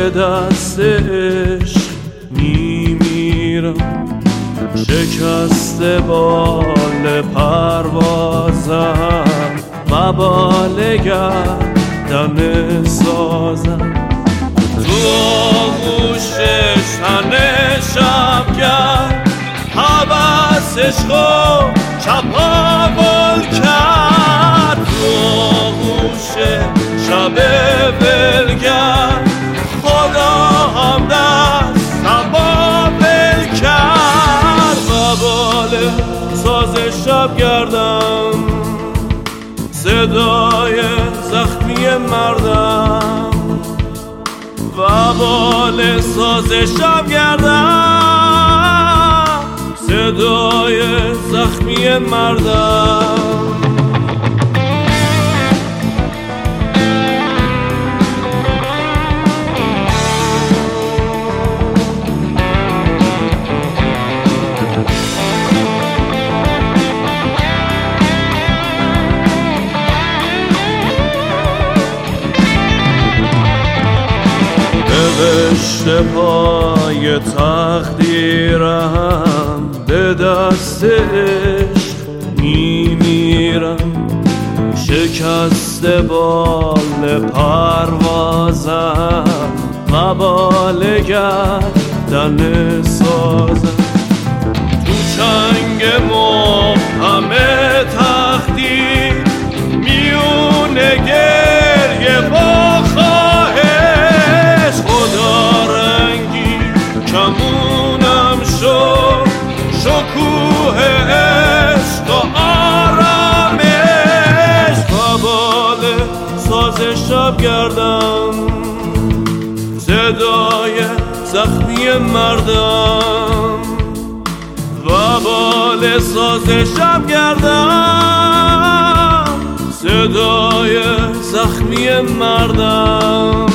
به دست عشق میمیرم، شکسته بال پروازم و بال گردن سازم. تو آغوش تن شبگرد هوس عشقو چپاول کرد. تو آغوش شب ولگرد خدا هم دستم ول کرد. و بال ساز شب گردم، صدای زخمی مردم. و بال ساز شب گردم، صدای زخمی مردم. نوشته پای تقدیرم، به دست عشق میمیرم، شکسته بال پروازم و بال گردن سازم. تو چنگ مبهم تقدیر میونه گریه با خواهش، خدا رنگی کمونم شد، شکوه عشق و آرامش. و بال ساز شب گردم، صدای زخمی مردم. و بال ساز شب گردم، صدای زخمی مردم.